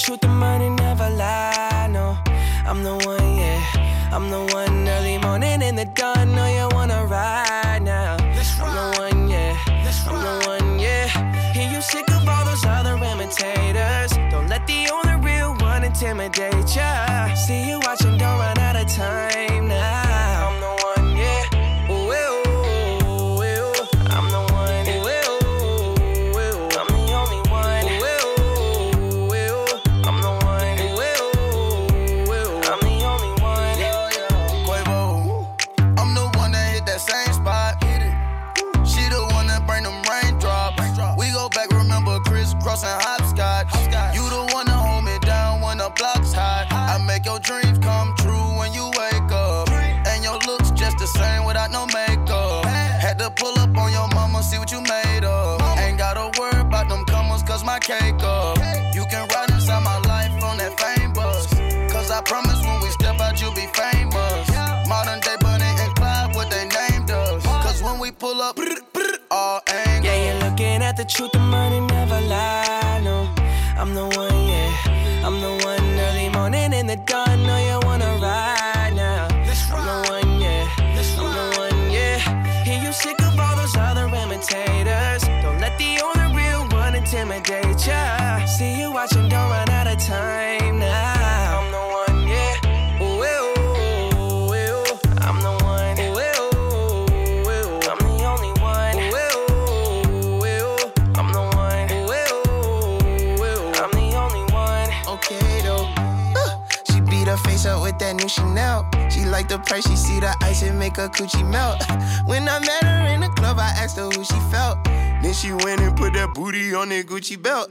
truth, the money never lie, no. I'm the one, yeah. I'm the one early morning in the dawn. Know you wanna ride now. I'm the one, yeah. I'm the one, yeah. Hear you sick of all those other imitators. Don't let the only real one intimidate ya. See you watching, don't run out of time now. I'm the one, yeah. Ooh, ooh, ooh. I'm the one, ooh, ooh, ooh. I'm the only one, ooh, ooh, ooh. I'm the one, ooh, ooh, ooh. I'm the only one. Quavo, I'm the one that hit that same spot. She the one that bring them raindrops. We go back, remember crisscross and hopscotch. You the one that hold me down when the block's hot. I make your dreams come true when you wake up. And your looks just the same without no makeup. Had to pull up on your mama, see what you made of. Ain't gotta worry about them comers, cause my cake up. You can ride inside my life on that fame bus. Cause I promise when we step out, you'll be famous. Modern day Bonnie and Clyde, what they named us. Cause when we pull up, all angles. Yeah, you're looking at the truth, the money never lie, no. I'm the one, yeah. I'm the one early morning in the dawn. Know you wanna ride now. I'm the one, yeah. I'm the one, yeah. Hear you sick of all those other imitators. Don't let the only real one intimidate ya. See you watching, don't run out of time now. I'm the one, yeah. Ooh, ooh, ooh. I'm the one, ooh, ooh, ooh. I'm the only one, ooh, ooh, ooh. I'm the one, ooh, ooh, ooh. I'm the only one. Okay though, she beat her face up with that new Chanel. She like the price, she see the ice and make her coochie melt. When I met her in the club, I asked her who she felt. Then she went and put that booty on that Gucci belt.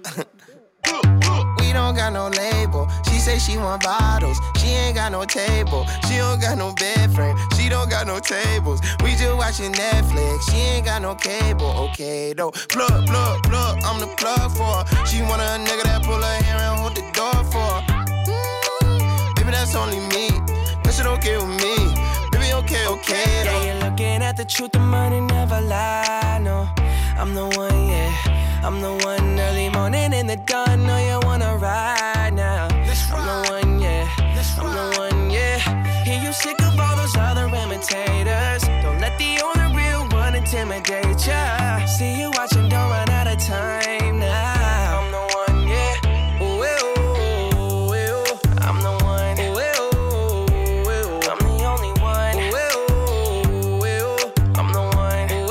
We don't got no label. She say she want bottles. She ain't got no table. She don't got no bed frame. She don't got no tables. We just watching Netflix. She ain't got no cable. Okay though. Plug, plug, plug. I'm the plug for her. She want a nigga that pull her hair and hold the door for her. Baby, that's only me. That shit okay with me. Baby, okay, okay though. Yeah, you're looking at the truth, the money never lie, no. I'm the one, yeah. I'm the one early morning in the dawn. Know you wanna ride now. I'm the one, yeah. I'm the one, yeah. Hear you sick of all those other imitators. Don't let the only real one intimidate ya. See you watching, don't run out of time now. I'm the one, yeah. Ooh, ooh, ooh. I'm the one, ooh, ooh, ooh. I'm the only one, ooh, ooh, ooh. I'm the one, ooh,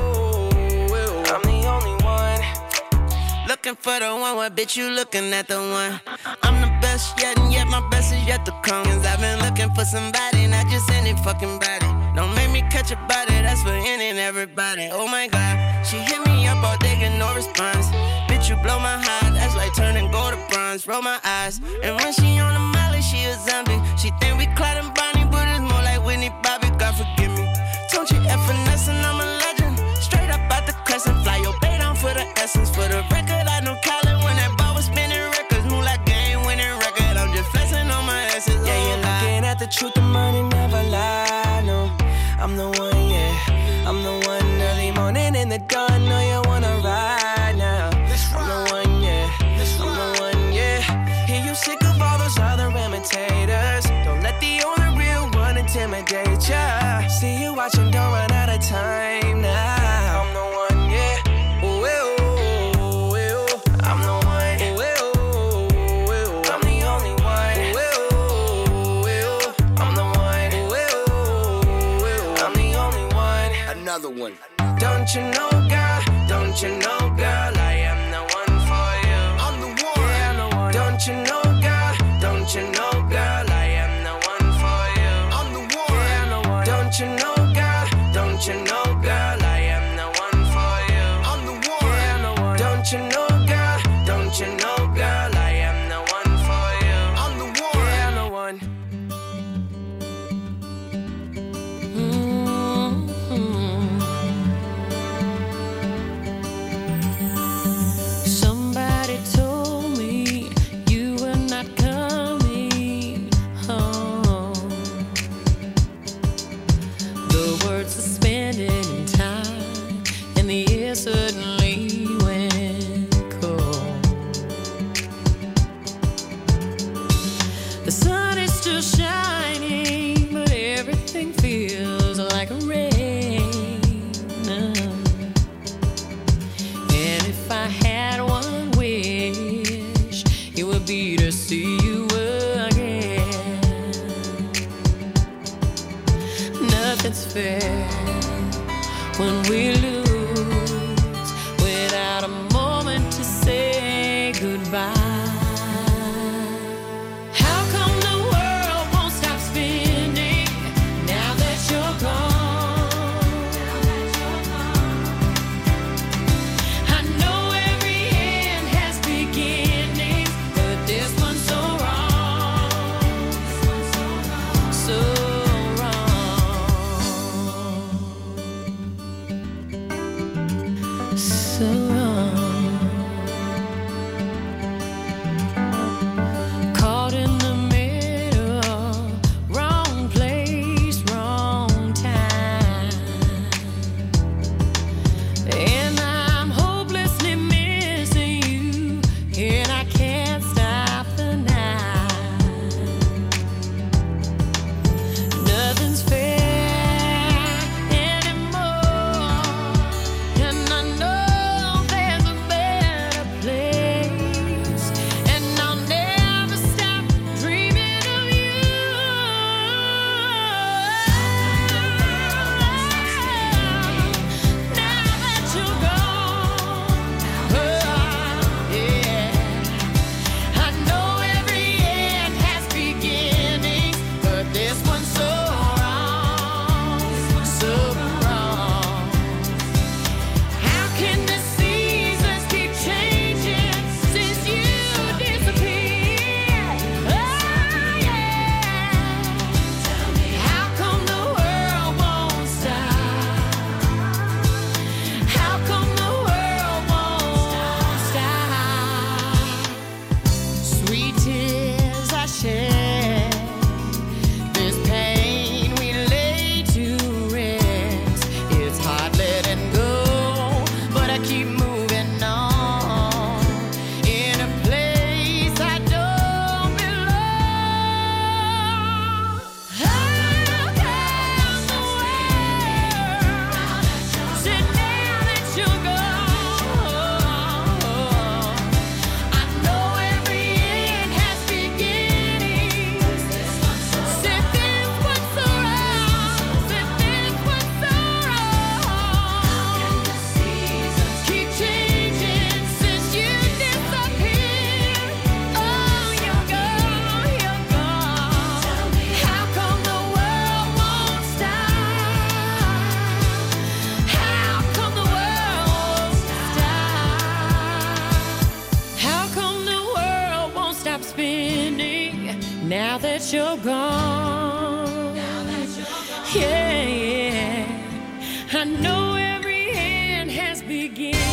ooh, ooh. I'm the only one. Looking for the one, what bitch you looking at the one? I'm the best yet, and yet my best is yet to come. Cause I've been looking for somebody, not just any fucking body. Don't make me catch a body, that's for any and everybody. Oh my God, she hit me up all day, get no response. Bitch, you blow my heart, that's like turning gold to bronze. Roll my eyes, and when she on the molly, she a zombie. She think we Clyde and Bonnie, but it's more like Whitney Bobby, God forgive me. Don't you F finesse and I'm a legend. Straight up out the crescent, fly your bait on for the essence. For the record, I know Colin when that ball was spinning records. Move like game winning record, I'm just flexing on my essence. Yeah, you're looking at the truth, the money never lie, no. I'm the one, yeah. I'm the one early morning in the dawn. Know you wanna ride now. I'm the one, yeah. I'm the one, yeah. Hear you sick of all those other imitators. Don't let the only real one intimidate ya. See you watching, don't run out of time now. I'm the one, yeah. Ooh, ooh, ooh. I'm the one, ooh, ooh, ooh. I'm the only one, ooh, ooh, ooh. I'm the one, ooh, ooh, ooh. I'm the only one. Another one. Don't you know, girl? Don't you know, girl? I am the one for you. I'm the one. Yeah, I'm the one. Don't you know, girl? Don't you know, girl? I am the one for you. I'm the one. Yeah, I'm the one. Don't you know, girl? Don't you know, girl? I am the one for you. I'm the one. Yeah, I'm the one. Don't you know, girl? Don't you know, girl? I am the one for you. I'm the one. Yeah, I'm the one. there when we lose without a moment to say goodbye. How come the world won't stop spinning now that you're gone? I know every end has beginnings, but this one's so wrong, so wrong, so wrong. Caught in the middle, wrong place, wrong time, and I'm hopelessly missing you, and I can't stop the night. Nothing's fair anymore, and I know there's a better place, and I'll never stop dreaming of you. Now that you're gone, yeah. I know every end has beginnings, but this one's so wrong, so wrong. How can the seasons keep changing since you disappeared? Oh yeah. How come the world won't stop? How come the world won't stop? Sweet tears I shed, this pain we lay to rest. It's hard letting go, but I keep moving on in a place I don't belong. How come the world said now that you're gone? I know every end has beginnings. Said this one's so wrong. Said this one's so wrong. Keep changing since you disappeared. Oh, you're gone, you're gone. How come the world won't stop? How come the world won't stop? How come the world won't stop spinning now that you're gone? Yeah, yeah. I know every end has begun.